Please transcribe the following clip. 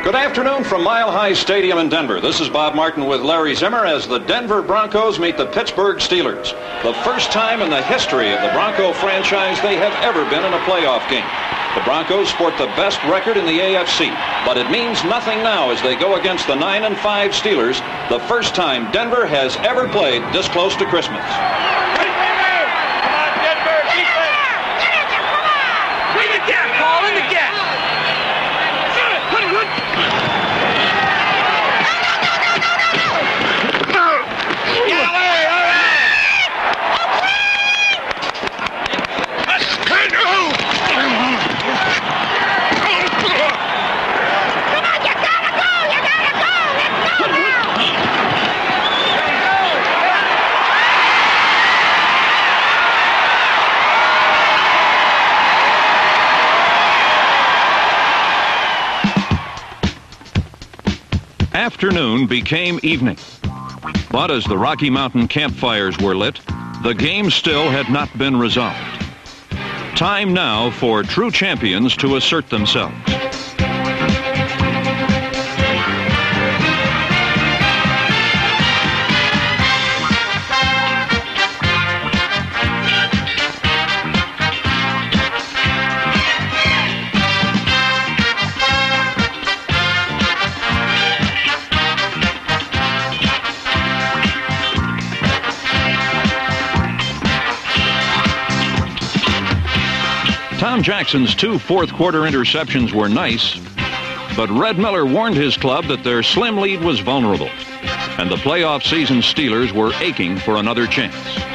Good afternoon from Mile High Stadium in Denver. This is Bob Martin with Larry Zimmer as the Denver Broncos meet the Pittsburgh Steelers. The first time in the history of the Bronco franchise they have ever been in a playoff game. The Broncos sport the best record in the AFC, but it means nothing now as they go against the 9-5 Steelers, the first time Denver has ever played this close to Christmas. Afternoon became evening. But as the Rocky Mountain campfires were lit, the game still had not been resolved. Time now for true champions to assert themselves. Tom Jackson's 2 fourth-quarter interceptions were nice, but Red Miller warned his club that their slim lead was vulnerable, and the playoff season Steelers were aching for another chance.